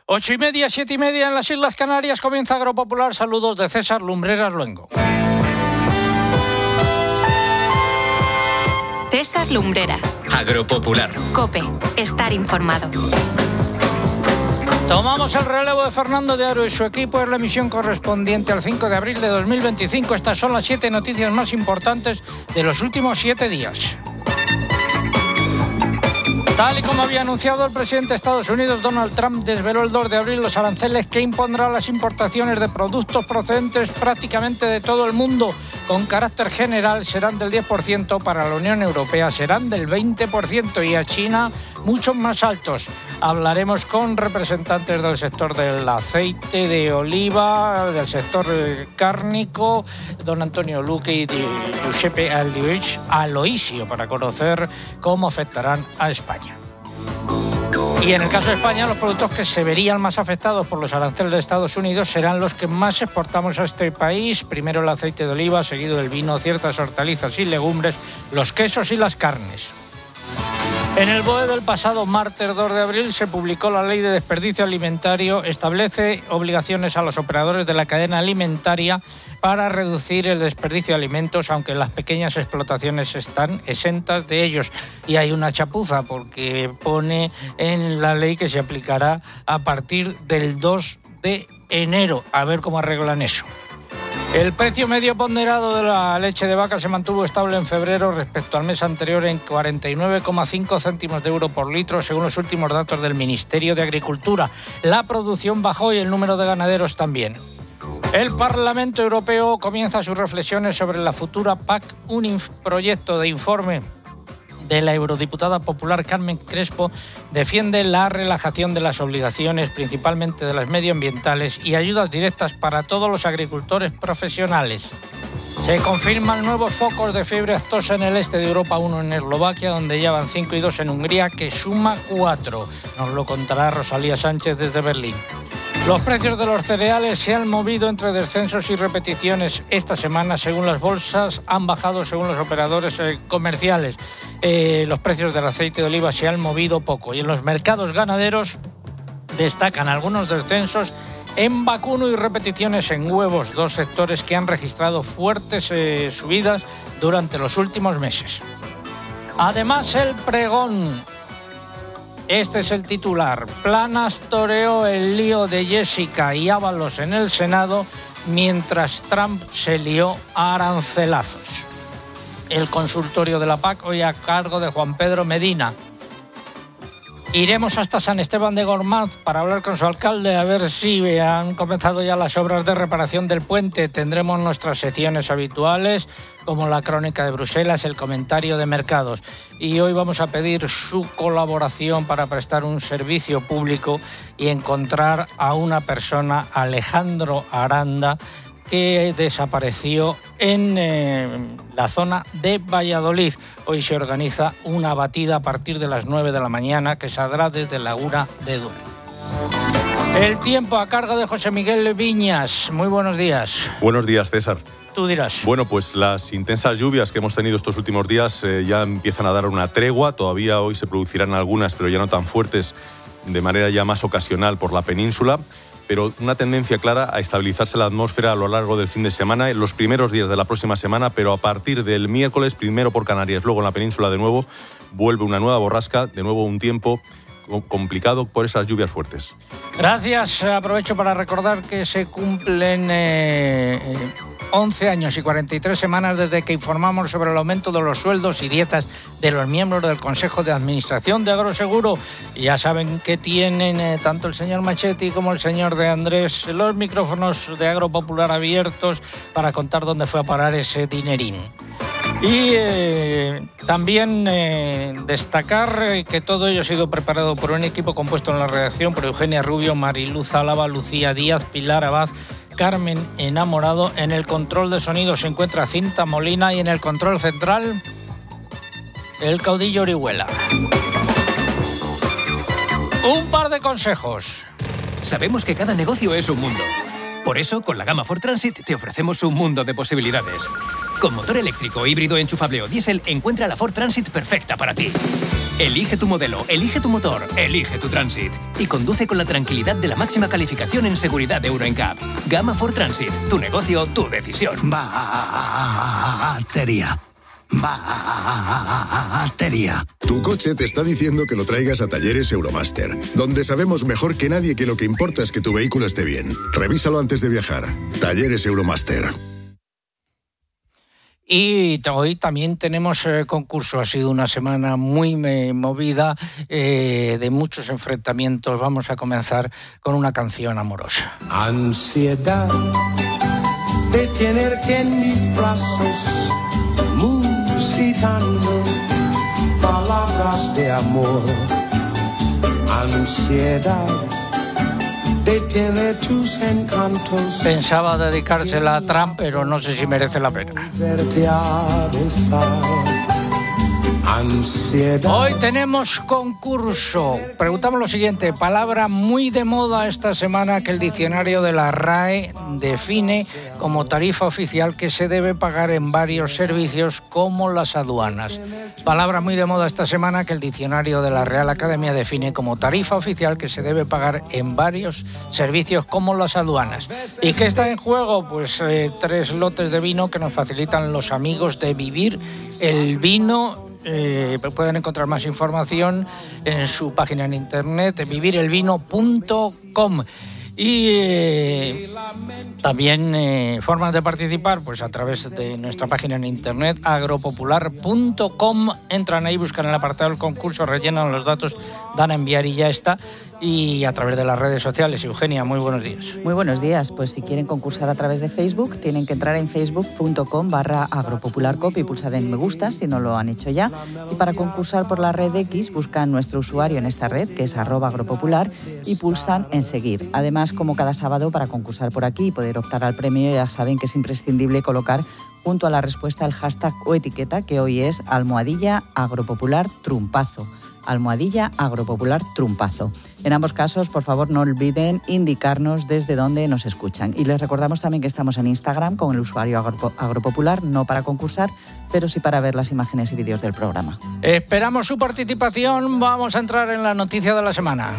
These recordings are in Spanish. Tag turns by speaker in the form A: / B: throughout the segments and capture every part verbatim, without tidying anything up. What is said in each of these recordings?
A: Ocho y media, siete y media en las Islas Canarias, comienza Agropopular. Saludos de César Lumbreras Luengo.
B: César Lumbreras.
C: Agropopular.
B: COPE. Estar informado.
A: Tomamos el relevo de Fernando de Aro y su equipo. Es la emisión correspondiente al cinco de abril de dos mil veinticinco. Estas son las siete noticias más importantes de los últimos siete días. Tal y como había anunciado el presidente de Estados Unidos, Donald Trump, desveló el dos de abril los aranceles que impondrá a las importaciones de productos procedentes prácticamente de todo el mundo. Con carácter general serán del diez por ciento, para la Unión Europea serán del veinte por ciento y a China muchos más altos. Hablaremos con representantes del sector del aceite de oliva, del sector cárnico, don Antonio Luque y Giuseppe Aloisio, para conocer cómo afectarán a España. Y en el caso de España, los productos que se verían más afectados por los aranceles de Estados Unidos serán los que más exportamos a este país. Primero el aceite de oliva, seguido el vino, ciertas hortalizas y legumbres, los quesos y las carnes. En el B O E del pasado martes dos de abril se publicó la Ley de Desperdicio Alimentario. Establece obligaciones a los operadores de la cadena alimentaria para reducir el desperdicio de alimentos, aunque las pequeñas explotaciones están exentas de ellos. Y hay una chapuza porque pone en la ley que se aplicará a partir del dos de enero. A ver cómo arreglan eso. El precio medio ponderado de la leche de vaca se mantuvo estable en febrero respecto al mes anterior en cuarenta y nueve coma cinco céntimos de euro por litro, según los últimos datos del Ministerio de Agricultura. La producción bajó y el número de ganaderos también. El Parlamento Europeo comienza sus reflexiones sobre la futura P A C. Un inf- proyecto de informe de la eurodiputada popular Carmen Crespo defiende la relajación de las obligaciones, principalmente de las medioambientales, y ayudas directas para todos los agricultores profesionales. Se confirman nuevos focos de fiebre aftosa en el este de Europa, uno en Eslovaquia, donde ya van cinco, y dos en Hungría, que suma cuatro. Nos lo contará Rosalía Sánchez desde Berlín. Los precios de los cereales se han movido entre descensos y repeticiones esta semana. Según las bolsas, han bajado según los operadores eh, comerciales. Eh, los precios del aceite de oliva se han movido poco. Y en los mercados ganaderos destacan algunos descensos en vacuno y repeticiones en huevos, dos sectores que han registrado fuertes eh, subidas durante los últimos meses. Además, el pregón. Este es el titular. Planas toreó el lío de Jessica y Ábalos en el Senado, mientras Trump se lió a arancelazos. El consultorio de la P A C hoy a cargo de Juan Pedro Medina. Iremos hasta San Esteban de Gormaz para hablar con su alcalde, a ver si han comenzado ya las obras de reparación del puente. Tendremos nuestras secciones habituales, como la crónica de Bruselas, el comentario de mercados. Y hoy vamos a pedir su colaboración para prestar un servicio público y encontrar a una persona, Alejandro Aranda, que desapareció en eh, la zona de Valladolid. Hoy se organiza una batida a partir de las nueve de la mañana que saldrá desde Laguna de Duero. El tiempo a cargo de José Miguel Viñas. Muy buenos días.
D: Buenos días, César.
A: Tú dirás.
D: Bueno, pues las intensas lluvias que hemos tenido estos últimos días eh, ya empiezan a dar una tregua. Todavía hoy se producirán algunas, pero ya no tan fuertes, de manera ya más ocasional por la península. Pero una tendencia clara a estabilizarse la atmósfera a lo largo del fin de semana, en los primeros días de la próxima semana, pero a partir del miércoles, primero por Canarias, luego en la península de nuevo, vuelve una nueva borrasca, de nuevo un tiempo complicado por esas lluvias fuertes.
A: Gracias. Aprovecho para recordar que se cumplen eh, once años y cuarenta y tres semanas desde que informamos sobre el aumento de los sueldos y dietas de los miembros del Consejo de Administración de Agroseguro. Ya saben que tienen eh, tanto el señor Machetti como el señor de Andrés los micrófonos de Agropopular abiertos para contar dónde fue a parar ese dinerín. Y eh, también eh, destacar eh, que todo ello ha sido preparado por un equipo compuesto en la redacción por Eugenia Rubio, Mariluz Álava, Lucía Díaz, Pilar Abad, Carmen Enamorado. En el control de sonido se encuentra Cinta Molina y en el control central el caudillo Orihuela. Un par de consejos.
C: Sabemos que cada negocio es un mundo. Por eso, con la gama Ford Transit te ofrecemos un mundo de posibilidades. Con motor eléctrico, híbrido, enchufable o diésel, encuentra la Ford Transit perfecta para ti. Elige tu modelo, elige tu motor, elige tu Transit. Y conduce con la tranquilidad de la máxima calificación en seguridad de Euro N C A P. Gama Ford Transit. Tu negocio, tu decisión.
E: Batería. Batería.
F: Tu coche te está diciendo que lo traigas a Talleres Euromaster, donde sabemos mejor que nadie que lo que importa es que tu vehículo esté bien. Revísalo antes de viajar. Talleres Euromaster.
A: Y hoy también tenemos eh, concurso. Ha sido una semana muy me, movida, eh, de muchos enfrentamientos. Vamos a comenzar con una canción amorosa.
G: Ansiedad de tenerte en mis brazos, musitando palabras de amor. Ansiedad de tener tus encantos.
A: Pensaba dedicársela a Trump, pero no sé si merece la pena. Hoy tenemos concurso. Preguntamos lo siguiente: palabra muy de moda esta semana que el diccionario de la R A E define como tarifa oficial que se debe pagar en varios servicios como las aduanas. Palabra muy de moda esta semana que el diccionario de la Real Academia define como tarifa oficial que se debe pagar en varios servicios como las aduanas. ¿Y qué está en juego? Pues eh, tres lotes de vino que nos facilitan los amigos de Vivir el Vino. Eh, pueden encontrar más información en su página en internet, vivir el vino punto com. Y eh, también eh, formas de participar, pues a través de nuestra página en internet, agropopular punto com. Entran ahí, buscan el apartado del concurso, rellenan los datos, dan a enviar y ya está. Y a través de las redes sociales. Eugenia, muy buenos días.
H: Muy buenos días. Pues si quieren concursar a través de Facebook, tienen que entrar en facebook punto com barra agropopularcop y pulsar en me gusta si no lo han hecho ya. Y para concursar por la red X, buscan nuestro usuario en esta red, que es arroba agropopular, y pulsan en seguir. Además, como cada sábado, para concursar por aquí y poder optar al premio, ya saben que es imprescindible colocar junto a la respuesta el hashtag o etiqueta, que hoy es almohadilla agropopular trumpazo. Almohadilla agropopular trumpazo. En ambos casos, por favor, no olviden indicarnos desde dónde nos escuchan. Y les recordamos también que estamos en Instagram con el usuario agro, agropopular, no para concursar, pero sí para ver las imágenes y vídeos del programa.
A: Esperamos su participación. Vamos a entrar en la noticia de la semana.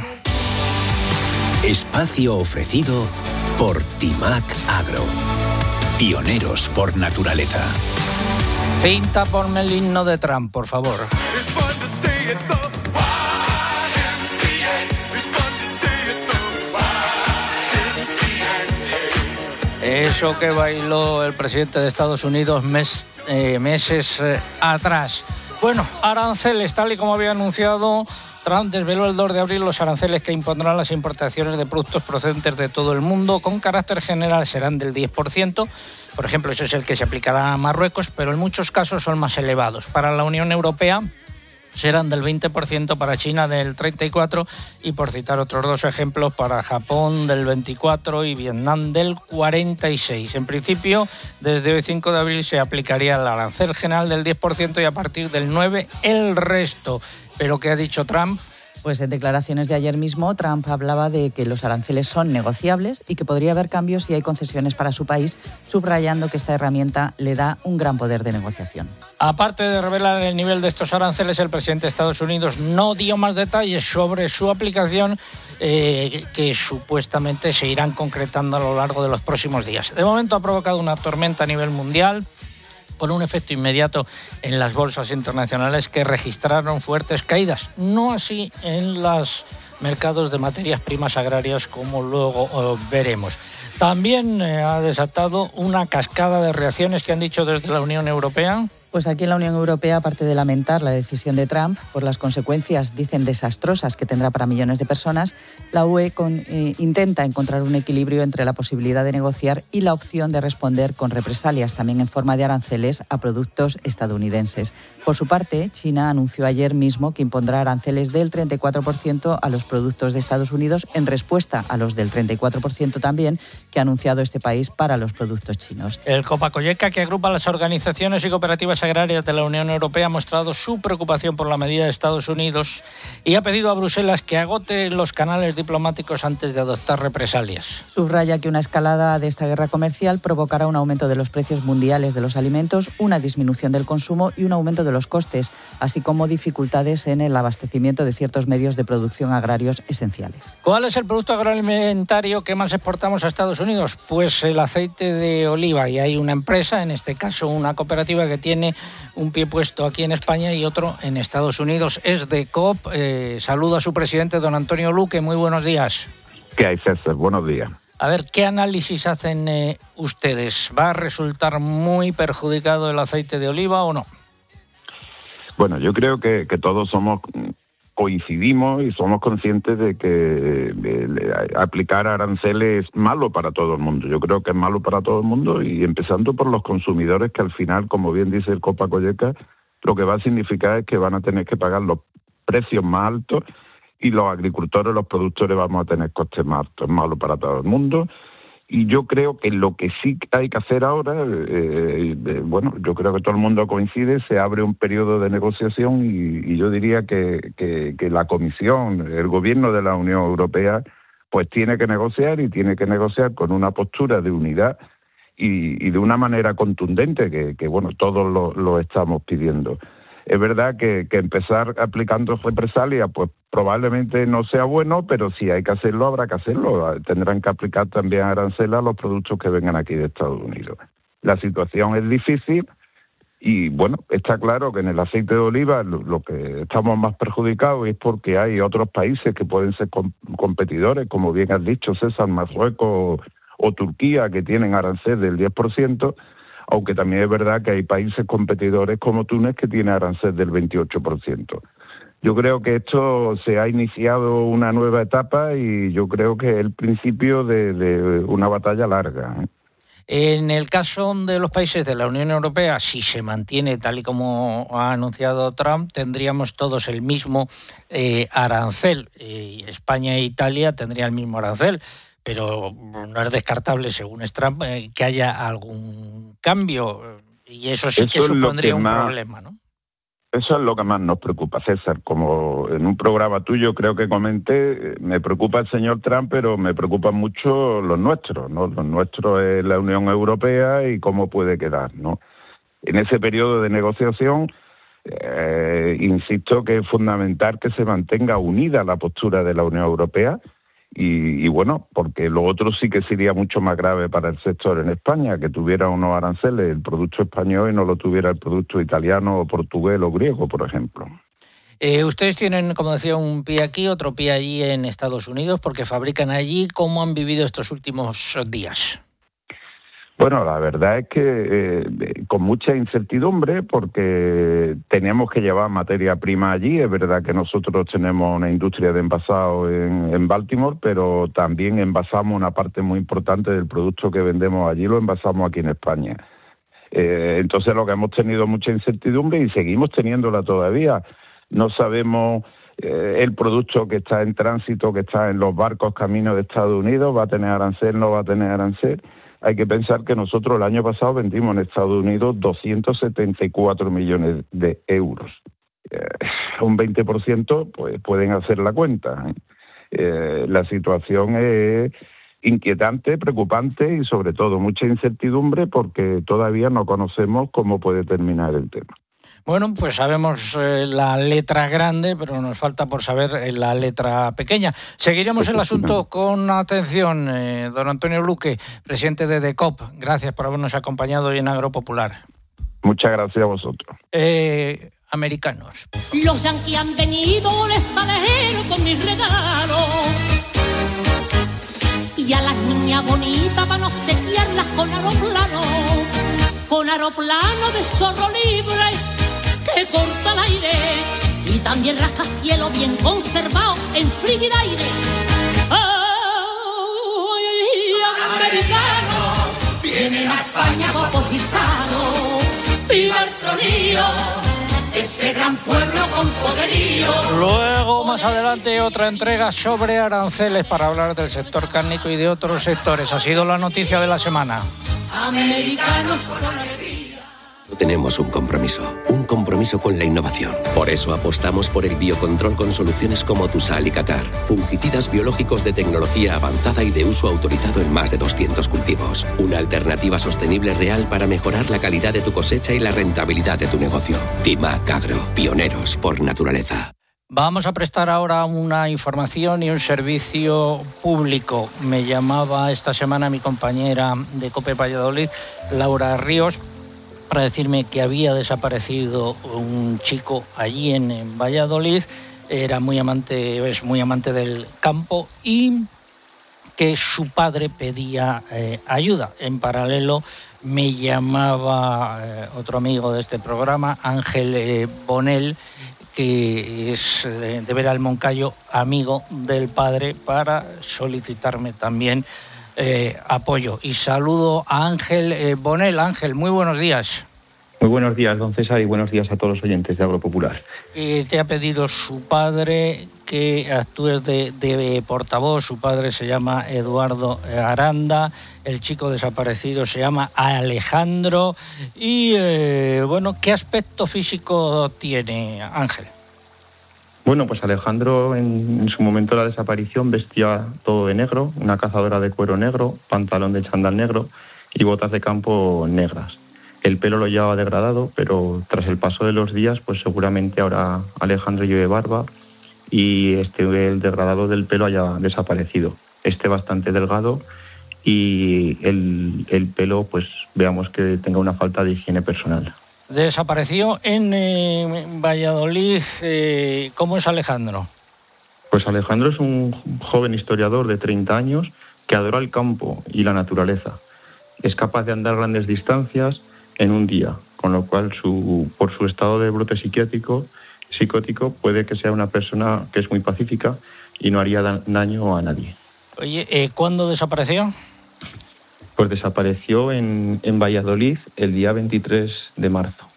E: Espacio ofrecido por Timac Agro. Pioneros por naturaleza.
A: Cinta, ponme el himno de Trump, por favor. Eso que bailó el presidente de Estados Unidos mes, eh, meses eh, atrás. Bueno, aranceles, tal y como había anunciado, Trump desveló el dos de abril los aranceles que impondrán las importaciones de productos procedentes de todo el mundo. Con carácter general serán del diez por ciento. Por ejemplo, ese es el que se aplicará a Marruecos, pero en muchos casos son más elevados. Para la Unión Europea serán del veinte por ciento, para China del treinta y cuatro por ciento y, por citar otros dos ejemplos, para Japón del veinticuatro por ciento y Vietnam del cuarenta y seis por ciento. En principio, desde hoy cinco de abril se aplicaría el arancel general del diez por ciento y a partir del nueve por ciento el resto. ¿Pero qué ha dicho Trump?
H: Pues en declaraciones de ayer mismo, Trump hablaba de que los aranceles son negociables y que podría haber cambios si hay concesiones para su país, subrayando que esta herramienta le da un gran poder de negociación.
A: Aparte de revelar el nivel de estos aranceles, el presidente de Estados Unidos no dio más detalles sobre su aplicación, eh, que supuestamente se irán concretando a lo largo de los próximos días. De momento ha provocado una tormenta a nivel mundial, con un efecto inmediato en las bolsas internacionales que registraron fuertes caídas. No así en los mercados de materias primas agrarias, como luego oh, veremos. También eh, ha desatado una cascada de reacciones que han dicho desde la Unión Europea.
H: Pues aquí en la Unión Europea, aparte de lamentar la decisión de Trump por las consecuencias, dicen, desastrosas que tendrá para millones de personas, la U E con, eh, intenta encontrar un equilibrio entre la posibilidad de negociar y la opción de responder con represalias, también en forma de aranceles, a productos estadounidenses. Por su parte, China anunció ayer mismo que impondrá aranceles del treinta y cuatro por ciento a los productos de Estados Unidos en respuesta a los del treinta y cuatro por ciento también que ha anunciado este país para los productos chinos.
A: El Copacoyeca, que agrupa las organizaciones y cooperativas las agrarias de la Unión Europea ha mostrado su preocupación por la medida de Estados Unidos y ha pedido a Bruselas que agote los canales diplomáticos antes de adoptar represalias.
H: Subraya que una escalada de esta guerra comercial provocará un aumento de los precios mundiales de los alimentos, una disminución del consumo y un aumento de los costes, así como dificultades en el abastecimiento de ciertos medios de producción agrarios esenciales.
A: ¿Cuál es el producto agroalimentario que más exportamos a Estados Unidos? Pues el aceite de oliva, y hay una empresa, en este caso una cooperativa, que tiene un pie puesto aquí en España y otro en Estados Unidos. Es de Coop. Eh, saludo a su presidente, don Antonio Luque. Muy buenos días.
I: ¿Qué hay, César? Buenos días.
A: A ver, ¿qué análisis hacen eh, ustedes? ¿Va a resultar muy perjudicado el aceite de oliva o no?
I: Bueno, yo creo que, que todos somos coincidimos y somos conscientes de que eh, aplicar aranceles es malo para todo el mundo. Yo creo que es malo para todo el mundo, y empezando por los consumidores, que al final, como bien dice el Copa Cogeca, lo que va a significar es que van a tener que pagar los precios más altos, y los agricultores, los productores, vamos a tener costes más altos. Es malo para todo el mundo. Y yo creo que lo que sí hay que hacer ahora, eh, eh, bueno, yo creo que todo el mundo coincide, se abre un periodo de negociación y, y yo diría que, que, que la Comisión, el gobierno de la Unión Europea, pues tiene que negociar y tiene que negociar con una postura de unidad y, y de una manera contundente, que, que bueno, todos lo, lo estamos pidiendo. Es verdad que, que empezar aplicando represalias, pues probablemente no sea bueno, pero si hay que hacerlo, habrá que hacerlo. Tendrán que aplicar también aranceles a los productos que vengan aquí de Estados Unidos. La situación es difícil y, bueno, está claro que en el aceite de oliva lo, lo que estamos más perjudicados es porque hay otros países que pueden ser com- competidores, como bien has dicho, César, Marruecos o Turquía, que tienen arancel del diez por ciento, aunque también es verdad que hay países competidores como Túnez que tiene arancel del veintiocho por ciento. Yo creo que esto se ha iniciado una nueva etapa y yo creo que es el principio de, de una batalla larga, ¿eh?
A: En el caso de los países de la Unión Europea, si se mantiene tal y como ha anunciado Trump, tendríamos todos el mismo eh, arancel. Eh, España e Italia tendrían el mismo arancel, pero no es descartable, según Trump, eh, que haya algún cambio, y eso sí que
I: eso
A: supondría
I: que
A: un
I: más,
A: problema, ¿no?
I: Eso es lo que más nos preocupa, César. Como en un programa tuyo creo que comenté, me preocupa el señor Trump, pero me preocupan mucho los nuestros, ¿no? Los nuestros es la Unión Europea y cómo puede quedar, ¿no? En ese periodo de negociación, eh, insisto que es fundamental que se mantenga unida la postura de la Unión Europea. Y, y bueno, porque lo otro sí que sería mucho más grave para el sector en España, que tuviera unos aranceles el producto español y no lo tuviera el producto italiano o portugués o griego, por ejemplo.
A: Eh, ustedes tienen, como decía, un pie aquí, otro pie allí en Estados Unidos, porque fabrican allí. ¿Cómo han vivido estos últimos días?
I: Bueno, la verdad es que eh, con mucha incertidumbre, porque tenemos que llevar materia prima allí. Es verdad que nosotros tenemos una industria de envasado en, en Baltimore, pero también envasamos una parte muy importante del producto que vendemos allí, lo envasamos aquí en España. Eh, entonces lo que hemos tenido mucha incertidumbre y seguimos teniéndola todavía. No sabemos eh, el producto que está en tránsito, que está en los barcos camino de Estados Unidos, va a tener arancel, no va a tener arancel. Hay que pensar que nosotros el año pasado vendimos en Estados Unidos doscientos setenta y cuatro millones de euros. Eh, un veinte por ciento, pues pueden hacer la cuenta, ¿eh? Eh, la situación es inquietante, preocupante y sobre todo mucha incertidumbre porque todavía no conocemos cómo puede terminar el tema.
A: Bueno, pues sabemos eh, la letra grande, pero nos falta por saber eh, la letra pequeña. Seguiremos el asunto con atención. Eh, don Antonio Luque, presidente de D E C O P, gracias por habernos acompañado hoy en Agropopular.
I: Muchas gracias a vosotros.
A: Eh, americanos.
J: Los yanquis han venido, les trajeron con mis regalos. Y a las niñas bonitas van a obsequiarlas con aeroplano. Con aeroplano de zorro libre que corta el aire y también rascacielos bien conservado en frigidaire. ¡Ay, americano! Vienen a España guapos y sanos. ¡Viva el tronío! Ese gran pueblo con poderío.
A: Luego, más adelante, otra entrega sobre aranceles para hablar del sector cárnico y de otros sectores. Ha sido la noticia de la semana.
J: Americanos con alegría.
K: Tenemos un compromiso, un compromiso con la innovación. Por eso apostamos por el biocontrol con soluciones como Tusal y Qatar, fungicidas biológicos de tecnología avanzada y de uso autorizado en más de doscientos cultivos. Una alternativa sostenible real para mejorar la calidad de tu cosecha y la rentabilidad de tu negocio. Timac Agro, pioneros por naturaleza.
A: Vamos a prestar ahora una información y un servicio público. Me llamaba esta semana mi compañera de COPE Valladolid, Laura Ríos, para decirme que había desaparecido un chico allí en, en Valladolid. Era muy amante, es muy amante del campo y que su padre pedía eh, ayuda. En paralelo me llamaba eh, otro amigo de este programa, Ángel eh, Bonel, que es eh, de Vera del Moncayo, amigo del padre, para solicitarme también eh, apoyo. Y saludo a Ángel eh, Bonel. Ángel, muy buenos días.
L: Muy buenos días, don César, y buenos días a todos los oyentes de Agropopular.
A: Eh, te ha pedido su padre que actúes de, de portavoz. Su padre se llama Eduardo Aranda, el chico desaparecido se llama Alejandro. Y, eh, bueno, ¿qué aspecto físico tiene Ángel?
L: Bueno, pues Alejandro en, en su momento de la desaparición vestía todo de negro, una cazadora de cuero negro, pantalón de chándal negro y botas de campo negras. El pelo lo llevaba degradado, pero tras el paso de los días, pues seguramente ahora Alejandro lleve barba y este, el degradado del pelo haya desaparecido. Esté bastante delgado y el, el pelo, pues veamos que tenga una falta de higiene personal.
A: Desapareció en eh, Valladolid. Eh, ¿Cómo es Alejandro?
L: Pues Alejandro es un joven historiador de treinta años que adora el campo y la naturaleza. Es capaz de andar grandes distancias en un día, con lo cual su, por su estado de brote psiquiátrico, psicótico puede que sea una persona que es muy pacífica y no haría da- daño a nadie.
A: Oye, eh, ¿cuándo desapareció?
L: Pues desapareció en, en Valladolid el día veintitrés de marzo.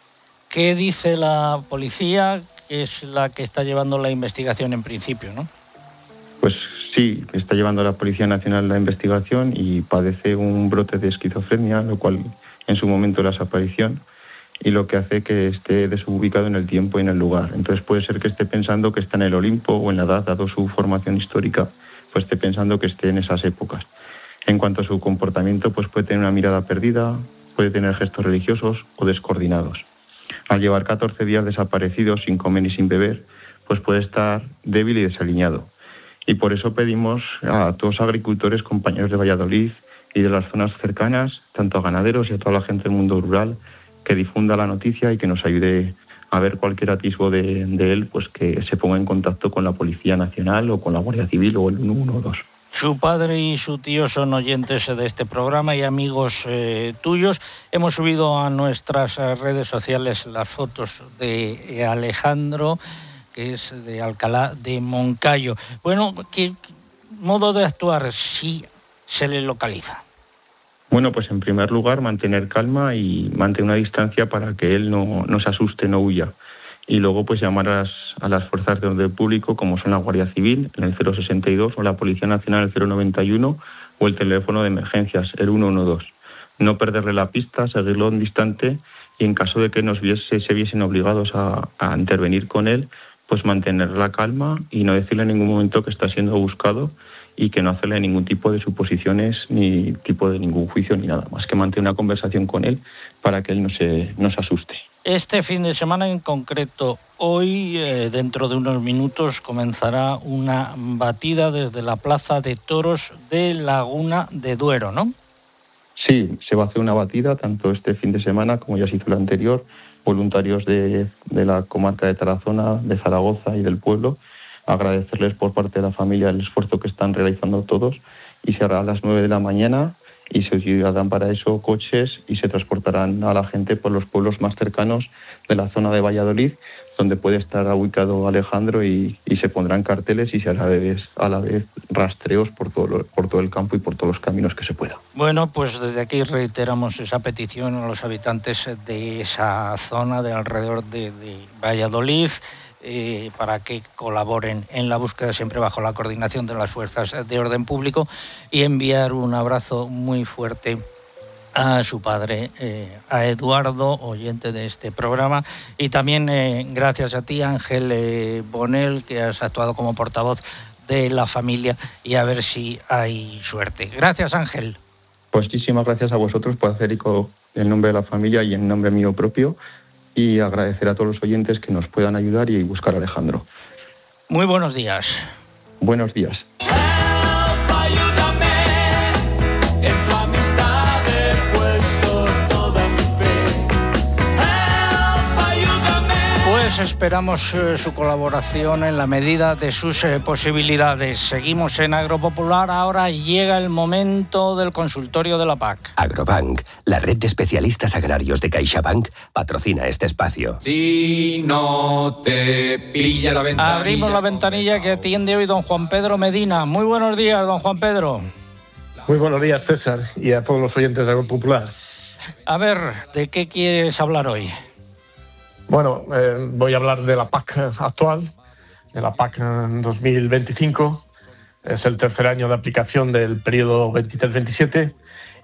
A: ¿Qué dice la policía, que es la que está llevando la investigación en principio, no?
L: Pues sí, está llevando la Policía Nacional la investigación y padece un brote de esquizofrenia, lo cual en su momento la desaparición, y lo que hace que esté desubicado en el tiempo y en el lugar. Entonces puede ser que esté pensando que está en el Olimpo o en la edad, dado su formación histórica, pues esté pensando que esté en esas épocas. En cuanto a su comportamiento, pues puede tener una mirada perdida, puede tener gestos religiosos o descoordinados. Al llevar catorce días desaparecido, sin comer ni sin beber, pues puede estar débil y desaliñado. Y por eso pedimos a todos los agricultores, compañeros de Valladolid, y de las zonas cercanas, tanto a ganaderos y a toda la gente del mundo rural, que difunda la noticia y que nos ayude a ver cualquier atisbo de, de él, pues que se ponga en contacto con la Policía Nacional o con la Guardia Civil o el uno uno dos.
A: Su padre y su tío son oyentes de este programa y amigos eh, tuyos. Hemos subido a nuestras redes sociales las fotos de Alejandro, que es de Alcalá de Moncayo. Bueno, ¿qué modo de actuar si se le localiza?
L: Bueno, pues en primer lugar mantener calma y mantener una distancia para que él no, no se asuste, no huya. Y luego pues llamar a las, a las fuerzas de orden público, como son la Guardia Civil en el cero sesenta y dos o la Policía Nacional el cero noventa y uno o el teléfono de emergencias el uno uno dos. No perderle la pista, seguirlo en distante y en caso de que nos viese, se viesen obligados a, a intervenir con él, pues mantener la calma y no decirle en ningún momento que está siendo buscado y que no hacerle ningún tipo de suposiciones ni tipo de ningún juicio ni nada más, que mantener una conversación con él para que él no se, no se asuste.
A: Este fin de semana en concreto, hoy, eh, dentro de unos minutos, comenzará una batida desde la Plaza de Toros de Laguna de Duero, ¿no?
L: Sí, se va a hacer una batida tanto este fin de semana como ya se hizo el anterior. Voluntarios de, de la comarca de Tarazona, de Zaragoza y del pueblo, agradecerles por parte de la familia el esfuerzo que están realizando todos, y se hará a las nueve de la mañana y se utilizarán para eso coches y se transportarán a la gente por los pueblos más cercanos de la zona de Valladolid, donde puede estar ubicado Alejandro, y, y se pondrán carteles y se hará a la vez, a la vez rastreos por todo, por todo el campo y por todos los caminos que se pueda.
A: Bueno, pues desde aquí reiteramos esa petición a los habitantes de esa zona de alrededor de, de Valladolid, Eh, para que colaboren en la búsqueda, siempre bajo la coordinación de las fuerzas de orden público, y enviar un abrazo muy fuerte a su padre, eh, a Eduardo, oyente de este programa, y también eh, gracias a ti, Ángel eh, Bonel, que has actuado como portavoz de la familia, y a ver si hay suerte. Gracias, Ángel.
L: Pues muchísimas gracias a vosotros por hacer eco en nombre de la familia y en nombre mío propio, y agradecer a todos los oyentes que nos puedan ayudar y buscar a Alejandro.
A: Muy buenos días.
L: Buenos días.
A: Pues esperamos eh, su colaboración en la medida de sus eh, posibilidades. Seguimos en Agropopular. Ahora llega el momento del consultorio de la P A C.
K: Agrobank, la red de especialistas agrarios de CaixaBank, patrocina este espacio.
M: Si no te pilla la ventanilla.
A: Abrimos la ventanilla que atiende hoy don Juan Pedro Medina. Muy buenos días, don Juan Pedro.
N: Muy buenos días, César, y a todos los oyentes de Agropopular.
A: A ver, ¿de qué quieres hablar hoy?
N: Bueno, eh, voy a hablar de la P A C actual, de la P A C dos mil veinticinco. Es el tercer año de aplicación del periodo veintitrés veintisiete.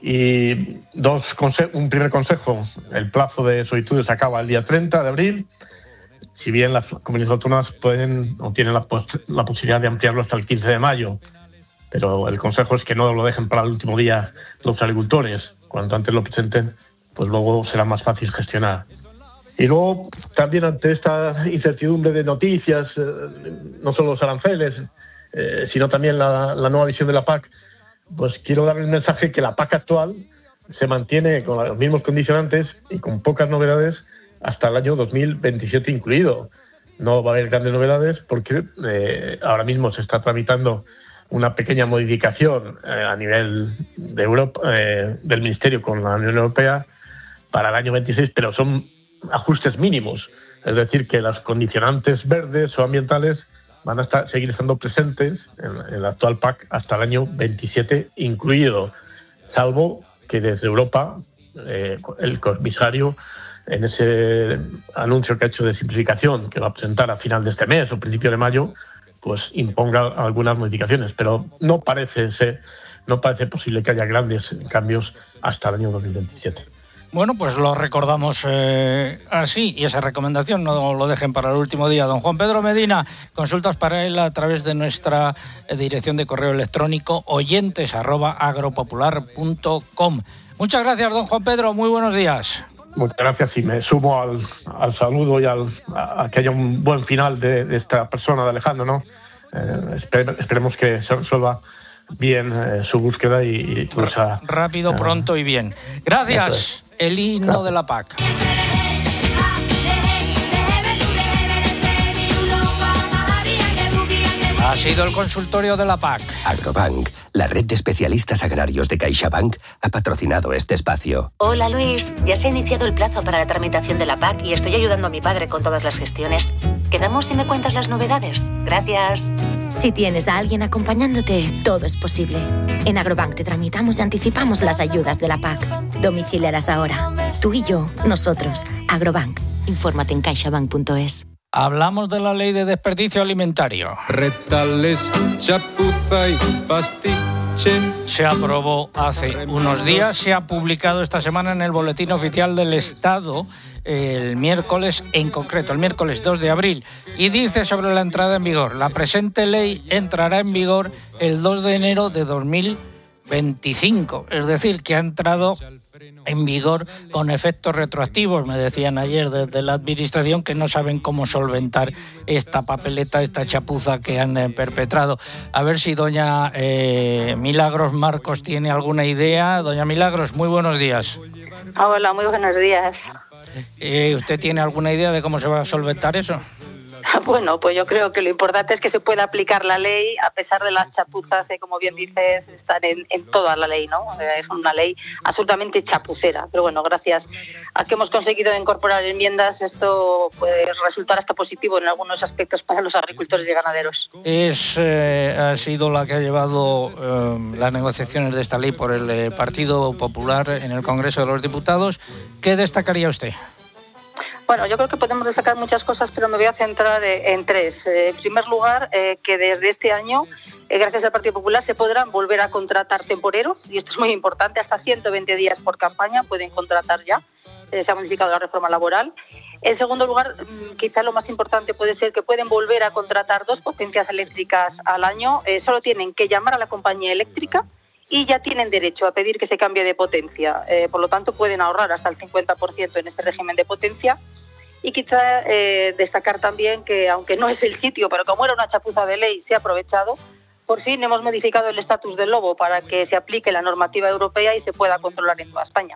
N: Y dos conse- un primer consejo: el plazo de solicitudes acaba el día treinta de abril. Si bien las comunidades autónomas pueden o tienen la, pos- la posibilidad de ampliarlo hasta el quince de mayo. Pero el consejo es que no lo dejen para el último día los agricultores. Cuanto antes lo presenten, pues luego será más fácil gestionar. Y luego, también ante esta incertidumbre de noticias, eh, no solo los aranceles, eh, sino también la, la nueva visión de la P A C, pues quiero dar el mensaje que la P A C actual se mantiene con los mismos condicionantes y con pocas novedades hasta el año dos mil veintisiete incluido. No va a haber grandes novedades porque eh, ahora mismo se está tramitando una pequeña modificación eh, a nivel de Europa, eh, del Ministerio con la Unión Europea para el año veintiséis, pero son ajustes mínimos, es decir, que las condicionantes verdes o ambientales van a estar, seguir estando presentes en, en la actual P A C hasta el año veintisiete incluido, salvo que desde Europa eh, el comisario, en ese anuncio que ha hecho de simplificación que va a presentar a final de este mes o principio de mayo, pues imponga algunas modificaciones, pero no parece ser, no parece posible que haya grandes cambios hasta el año dos mil veintisiete.
A: Bueno, pues lo recordamos eh, así, y esa recomendación no lo dejen para el último día. Don Juan Pedro Medina, consultas para él a través de nuestra dirección de correo electrónico oyentes arroba agropopular punto com. Muchas gracias, don Juan Pedro, muy buenos días.
N: Muchas gracias, y me sumo al, al saludo y al, a, a que haya un buen final de, de esta persona, de Alejandro, ¿no? Eh, espere, esperemos que se resuelva bien eh, su búsqueda y, y todo esa...
A: Rápido, eh, pronto y bien. Gracias. El himno de la P A C. Ha sido el consultorio de la P A C.
K: Agrobank, la red de especialistas agrarios de CaixaBank, ha patrocinado este espacio.
O: Hola Luis, ya se ha iniciado el plazo para la tramitación de la P A C y estoy ayudando a mi padre con todas las gestiones. ¿Quedamos si me cuentas las novedades? Gracias.
P: Si tienes a alguien acompañándote, todo es posible. En Agrobank te tramitamos y anticipamos las ayudas de la P A C. Domiciliarás ahora. Tú y yo, nosotros. Agrobank. Infórmate en caixabank punto es.
A: Hablamos de la ley de desperdicio alimentario.
M: Retales, chapuza y pastiche.
A: Se aprobó hace unos días, se ha publicado esta semana en el Boletín Oficial del Estado, el miércoles, en concreto, el miércoles dos de abril, y dice sobre la entrada en vigor: la presente ley entrará en vigor el dos de enero de dos mil veinticinco, es decir, que ha entrado en vigor con efectos retroactivos. Me decían ayer desde la administración que no saben cómo solventar esta papeleta, esta chapuza que han eh, perpetrado. A ver si doña eh, Milagros Marcos tiene alguna idea. Doña Milagros, muy buenos días.
Q: Hola, muy buenos días.
A: Eh, ¿Usted tiene alguna idea de cómo se va a solventar eso?
Q: Bueno, pues yo creo que lo importante es que se pueda aplicar la ley a pesar de las chapuzas que, como bien dices, están en, en toda la ley, ¿no? Es una ley absolutamente chapucera. Pero bueno, gracias a que hemos conseguido incorporar enmiendas, esto puede resultar hasta positivo en algunos aspectos para los agricultores y ganaderos.
A: Es eh, ha sido la que ha llevado eh, las negociaciones de esta ley por el eh, Partido Popular en el Congreso de los Diputados. ¿Qué destacaría usted?
Q: Bueno, yo creo que podemos destacar muchas cosas, pero me voy a centrar en tres. En primer lugar, eh, que desde este año, eh, gracias al Partido Popular, se podrán volver a contratar temporeros, y esto es muy importante, hasta ciento veinte días por campaña pueden contratar ya. Eh, se ha modificado la reforma laboral. En segundo lugar, quizá lo más importante puede ser que pueden volver a contratar dos potencias eléctricas al año. Eh, solo tienen que llamar a la compañía eléctrica y ya tienen derecho a pedir que se cambie de potencia. Eh, por lo tanto, pueden ahorrar hasta el cincuenta por ciento en este régimen de potencia. Y quizá eh, destacar también que, aunque no es el sitio, pero como era una chapuza de ley, se ha aprovechado. Por fin hemos modificado el estatus del lobo para que se aplique la normativa europea y se pueda controlar en toda España.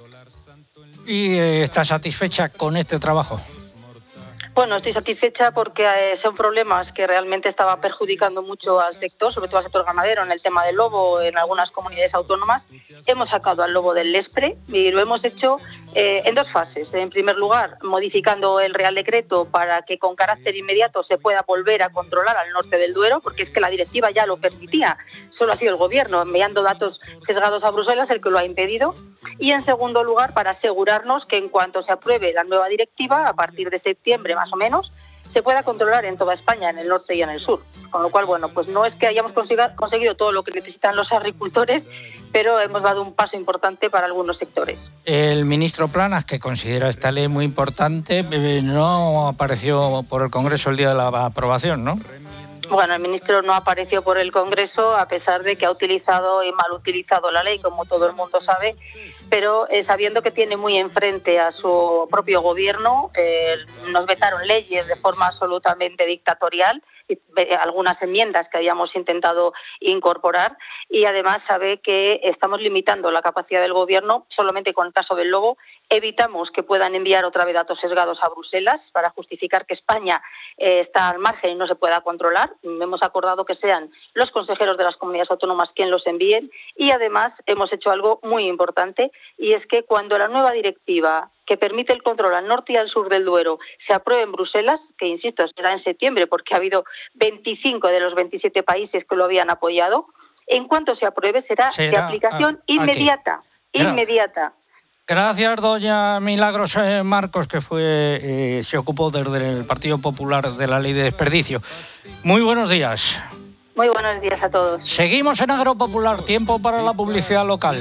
A: ¿Y eh, está satisfecha con este trabajo?
Q: Bueno, estoy satisfecha porque eh, son problemas que realmente estaban perjudicando mucho al sector, sobre todo al sector ganadero, en el tema del lobo en algunas comunidades autónomas. Hemos sacado al lobo del Lespre y lo hemos hecho eh, en dos fases. En primer lugar, modificando el Real Decreto para que con carácter inmediato se pueda volver a controlar al norte del Duero, porque es que la directiva ya lo permitía. Solo ha sido el Gobierno, enviando datos sesgados a Bruselas, el que lo ha impedido. Y en segundo lugar, para asegurarnos que en cuanto se apruebe la nueva directiva, a partir de septiembre más o menos, se pueda controlar en toda España, en el norte y en el sur. Con lo cual, bueno, pues no es que hayamos conseguido todo lo que necesitan los agricultores, pero hemos dado un paso importante para algunos sectores.
A: El ministro Planas, que considera esta ley muy importante, no apareció por el Congreso el día de la aprobación, ¿no?
Q: Bueno, el ministro no apareció por el Congreso, a pesar de que ha utilizado y mal utilizado la ley, como todo el mundo sabe, pero eh, sabiendo que tiene muy enfrente a su propio gobierno, eh, nos vetaron leyes de forma absolutamente dictatorial, algunas enmiendas que habíamos intentado incorporar, y además sabe que estamos limitando la capacidad del gobierno. Solamente con el caso del lobo evitamos que puedan enviar otra vez datos sesgados a Bruselas para justificar que España eh, está al margen y no se pueda controlar. Hemos acordado que sean los consejeros de las comunidades autónomas quien los envíen, y además hemos hecho algo muy importante, y es que cuando la nueva directiva que permite el control al norte y al sur del Duero se apruebe en Bruselas, que insisto, será en septiembre porque ha habido veinticinco de los veintisiete países que lo habían apoyado, en cuanto se apruebe será, será de aplicación ah, inmediata, aquí. inmediata.
A: Gracias, doña Milagros eh, Marcos, que fue eh, se ocupó desde el Partido Popular de la ley de desperdicio. Muy buenos días.
Q: Muy buenos días a todos.
A: Seguimos en Agropopular, tiempo para la publicidad local.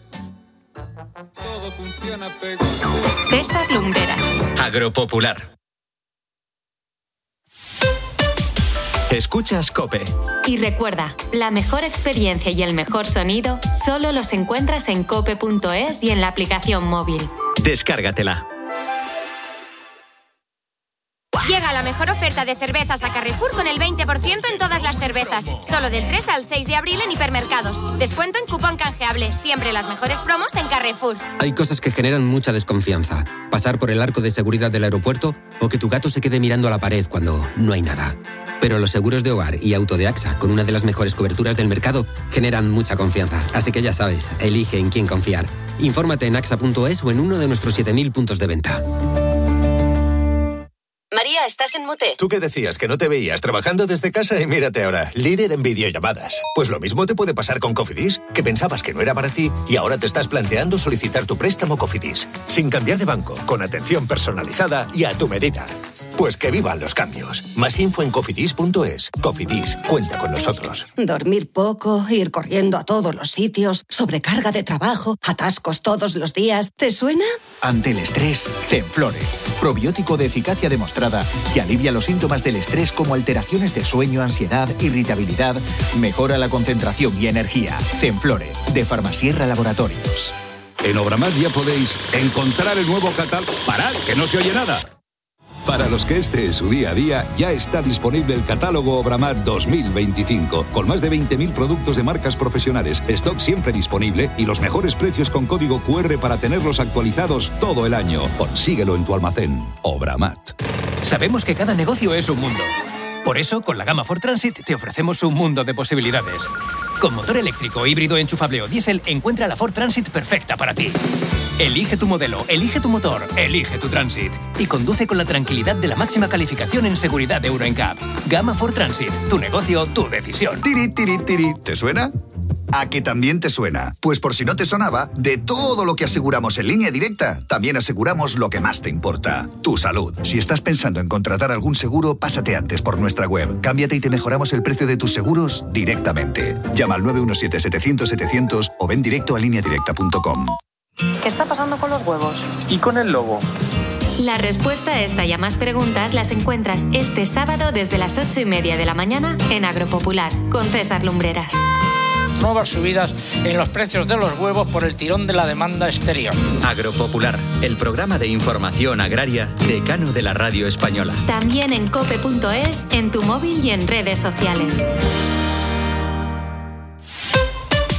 B: César Lumbreras.
C: Agropopular. Escuchas COPE.
B: Y recuerda, la mejor experiencia y el mejor sonido solo los encuentras en cope punto es y en la aplicación móvil.
C: Descárgatela.
R: Llega la mejor oferta de cervezas a Carrefour con el veinte por ciento en todas las cervezas. Solo del tres al seis de abril en hipermercados. Descuento en cupón canjeable. Siempre las mejores promos en Carrefour.
S: Hay cosas que generan mucha desconfianza. Pasar por el arco de seguridad del aeropuerto o que tu gato se quede mirando a la pared cuando no hay nada. Pero los seguros de hogar y auto de AXA, con una de las mejores coberturas del mercado, generan mucha confianza. Así que ya sabes, elige en quién confiar. Infórmate en axa punto es o en uno de nuestros siete mil puntos de venta.
T: María, ¿estás en mute?
U: Tú que decías que no te veías trabajando desde casa y mírate ahora, líder en videollamadas. Pues lo mismo te puede pasar con Cofidis, que pensabas que no era para ti y ahora te estás planteando solicitar tu préstamo Cofidis, sin cambiar de banco, con atención personalizada y a tu medida. Pues que vivan los cambios. Más info en cofidis punto es. Cofidis, cuenta con nosotros.
V: Dormir poco, ir corriendo a todos los sitios, sobrecarga de trabajo, atascos todos los días. ¿Te suena?
W: Ante el estrés, Zenflore. Probiótico de eficacia demostrada que alivia los síntomas del estrés como alteraciones de sueño, ansiedad, irritabilidad, mejora la concentración y energía. Zenflore, de Farmasierra Laboratorios.
X: En Obramat ya podéis encontrar el nuevo catálogo. ¡Parad, que no se oye nada! Para los que este es su día a día, ya está disponible el catálogo Obramat dos mil veinticinco, con más de veinte mil productos de marcas profesionales, stock siempre disponible y los mejores precios con código cu erre para tenerlos actualizados todo el año. Consíguelo en tu almacén. Obramat.
C: Sabemos que cada negocio es un mundo. Por eso, con la gama Ford Transit te ofrecemos un mundo de posibilidades. Con motor eléctrico, híbrido, enchufable o diésel, encuentra la Ford Transit perfecta para ti. Elige tu modelo, elige tu motor, elige tu Transit. Y conduce con la tranquilidad de la máxima calificación en seguridad Euro N C A P. Gama Ford Transit. Tu negocio, tu decisión.
X: Tiri, tiri, tiri. ¿Te suena?
D: ¿A que también te suena? Pues por si no te sonaba, de todo lo que aseguramos en Línea Directa, también aseguramos lo que más te importa, tu salud. Si estás pensando en contratar algún seguro, pásate antes por nuestra web. Cámbiate y te mejoramos el precio de tus seguros directamente. Llama al nueve uno siete, setecientos, setecientos o ven directo a línea directa punto com.
F: ¿Qué está pasando con los huevos?
G: ¿Y con el lobo?
B: La respuesta a esta y a más preguntas las encuentras este sábado desde las ocho y media de la mañana en Agropopular con César Lumbreras.
A: Nuevas subidas en los precios de los huevos por el tirón de la demanda exterior.
T: Agropopular, el programa de información agraria decano de la radio española.
B: También en cope punto es, en tu móvil y en redes sociales.